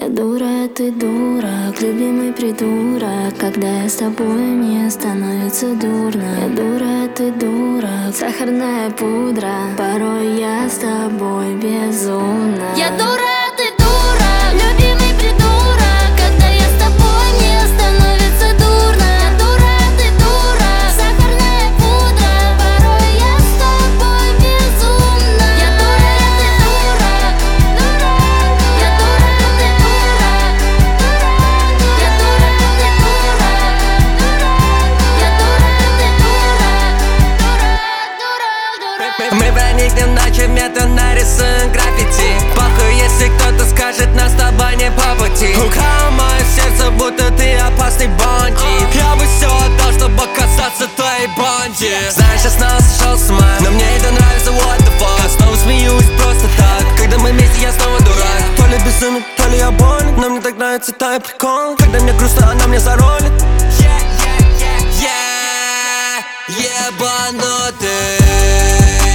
дура, ты дурак, любимый придурок. Когда я с тобой, мне становится дурно. Я дура, ты дурак, сахарная пудра. Порой я с тобой безумна. Я дура, ты дурак, любимый придурок. Когда я с тобой, мне становится дурно. Я дура, ты дурак, сахарная пудра. Порой я с тобой безумна. Я дура, ты дурак, дурак. Я дура, ты дурак, дурак. Я дура, ты дурак, дурак. Я дура, ты дурак, дурак, дурак. Мы проникнем ночью в метро, нарисуем граффити. Похуй, если кто-то скажет, нас с тобой не по пути. Украл мое сердце, будто ты опасный бандит. Я бы все отдал, чтобы касаться твоей банди. Знаешь, я снова сошел с ума, но мне это нравится, what the fuck. Я снова смеюсь просто так, когда мы вместе, я снова дурак. То ли безумие, то ли я болен, но мне так нравится твой прикол. Когда мне грустно, она мне заролит. Ебанутый.